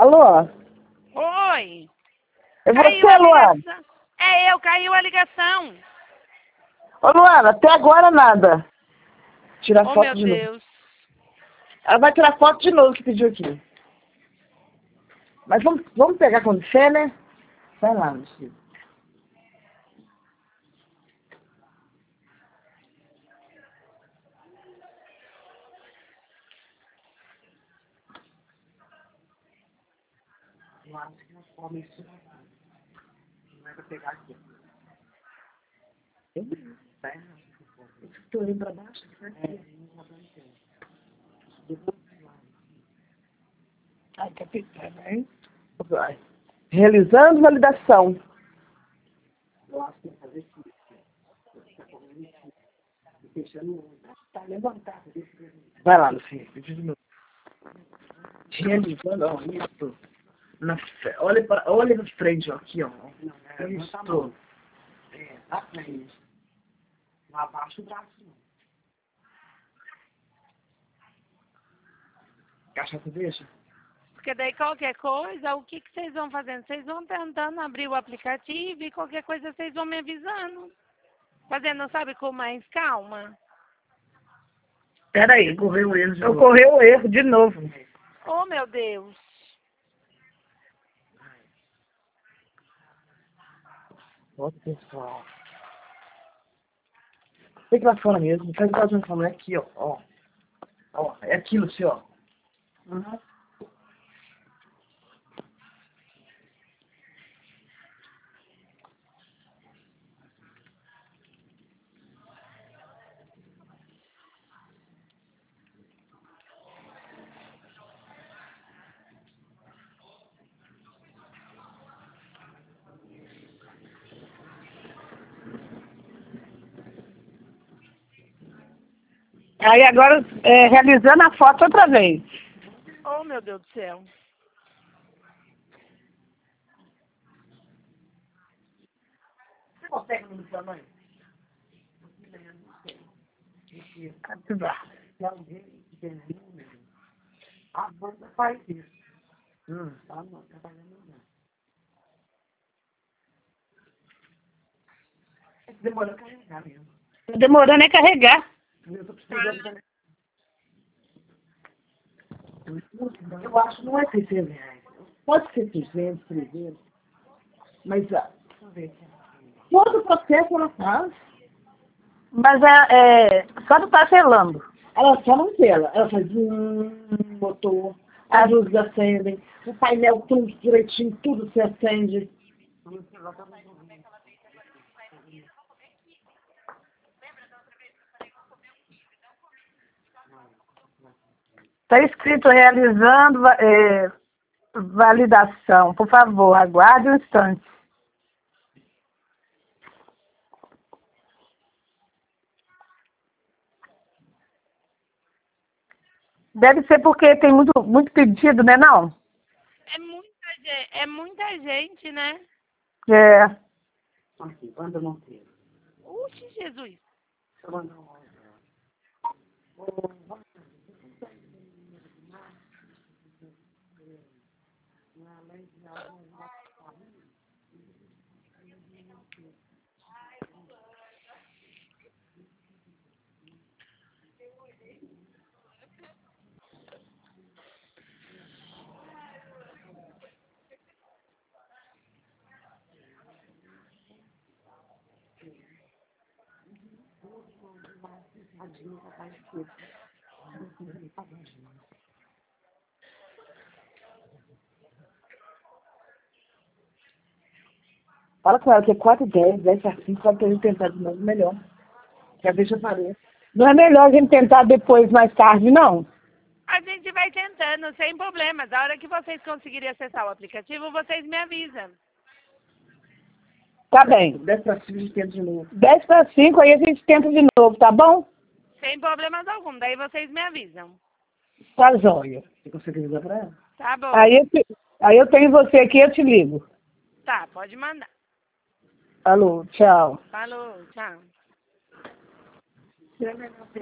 Alô? Oi. É Caiu você, a Luana? ligação. É eu, caiu a ligação. Ô, Luana, até agora nada. Tirar Oh, foto meu de novo. Deus. Ela vai tirar foto de novo que pediu aqui. Mas vamos pegar com fé, né? Vai lá, meu filho. Eu acho que nós podemos isso. Não é pra pegar aqui. Estou indo pra baixo, né? Ai, capitã, hein? Vai. Realizando validação. Eu acho que vai fazer isso. Tá levantado. Vai lá, Lucinha. Realizando, ó, isso. Olha pra frente, ó, aqui, ó. Isso. É, na frente. Não abaixa o braço, não. Cachaça deixa? Porque daí qualquer coisa, o que vocês vão fazendo? Vocês vão tentando abrir o aplicativo e qualquer coisa vocês vão me avisando. Fazendo, sabe, com mais calma. Peraí. Ocorreu o erro de novo. Ocorreu o erro de novo. Oh, meu Deus. Olha, pessoal. Fica lá fora mesmo. Faz o que ela tá falando. É aqui, ó. Ó, é aquilo, assim, ó. Uhum. Aí agora, realizando a foto outra vez. Oh, meu Deus do céu. Você consegue no tamanho? Ativar. Se alguém tem número, a banda faz isso. Tá não, trabalhando não. Demorou a carregar mesmo. Demorando é carregar. Eu tô precisando. Eu acho que não é R$600. Pode ser 200, 300. Mas, deixa eu ver aqui. Todo o processo ela faz. Mas só não tá selando. Ela só não sela. Ela faz motor, as luzes acendem, o painel tudo direitinho, tudo se acende. Está escrito realizando validação. Por favor, aguarde um instante. Deve ser porque tem muito pedido, né, não? É muita gente, né? É. Aqui, anda Monteiro. Uxe, Jesus. Fala com ela que é 4h10, 10h05, pode a gente tentar de novo melhor. Já deixa aparecer. Não é melhor a gente tentar depois, mais tarde, não? A gente vai tentando, sem problemas. A hora que vocês conseguirem acessar o aplicativo, vocês me avisam. Tá bem. 10h05 a gente tenta de novo. 10h05, aí a gente tenta de novo, tá bom? Sem problemas algum. Daí vocês me avisam. Tá jóia. Você consegue ligar pra ela? Tá bom. Aí eu tenho você aqui, eu te ligo. Tá, pode mandar. Alô, tchau. Falou, tchau.